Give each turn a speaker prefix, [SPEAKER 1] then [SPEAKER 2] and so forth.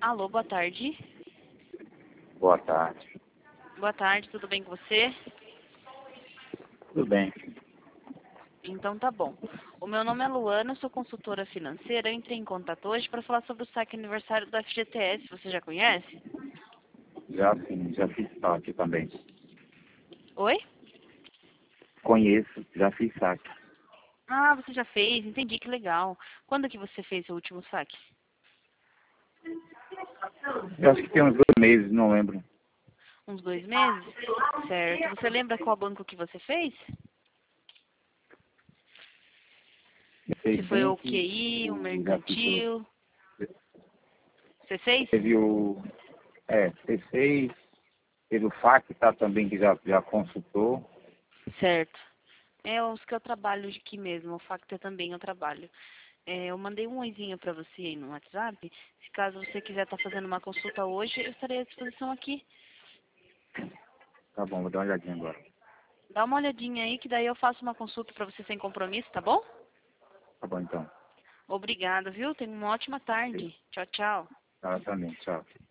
[SPEAKER 1] Alô, boa tarde.
[SPEAKER 2] Boa tarde.
[SPEAKER 1] Boa tarde, tudo bem com você?
[SPEAKER 2] Tudo bem.
[SPEAKER 1] Então tá bom. O meu nome é Luana, sou consultora financeira. Eu entrei em contato hoje para falar sobre o saque aniversário do FGTS. Você já conhece?
[SPEAKER 2] Já sim, já fiz saque também.
[SPEAKER 1] Oi?
[SPEAKER 2] Conheço, já fiz saque.
[SPEAKER 1] Ah, você já fez? Entendi, que legal. Quando que você fez o último saque?
[SPEAKER 2] Eu acho que tem uns 2 meses, não lembro.
[SPEAKER 1] Uns 2 meses? Certo. Você lembra qual banco que você fez?
[SPEAKER 2] Eu sei
[SPEAKER 1] Se foi
[SPEAKER 2] bem
[SPEAKER 1] o
[SPEAKER 2] que
[SPEAKER 1] QI, o
[SPEAKER 2] já fiz
[SPEAKER 1] mercantil? Você fez?
[SPEAKER 2] teve o C6, teve o FAC, tá, também, que já consultou.
[SPEAKER 1] Certo. É os que eu trabalho aqui mesmo. O Factor também eu trabalho. Eu mandei um oizinho para você aí no WhatsApp. Se caso você quiser estar fazendo uma consulta hoje, eu estarei à disposição aqui.
[SPEAKER 2] Tá bom, vou dar uma olhadinha agora.
[SPEAKER 1] Dá uma olhadinha aí que daí eu faço uma consulta para você sem compromisso, tá bom?
[SPEAKER 2] Tá bom, então.
[SPEAKER 1] Obrigada, viu? Tenha uma ótima tarde. Tchau, tchau.
[SPEAKER 2] Tá, também, tchau.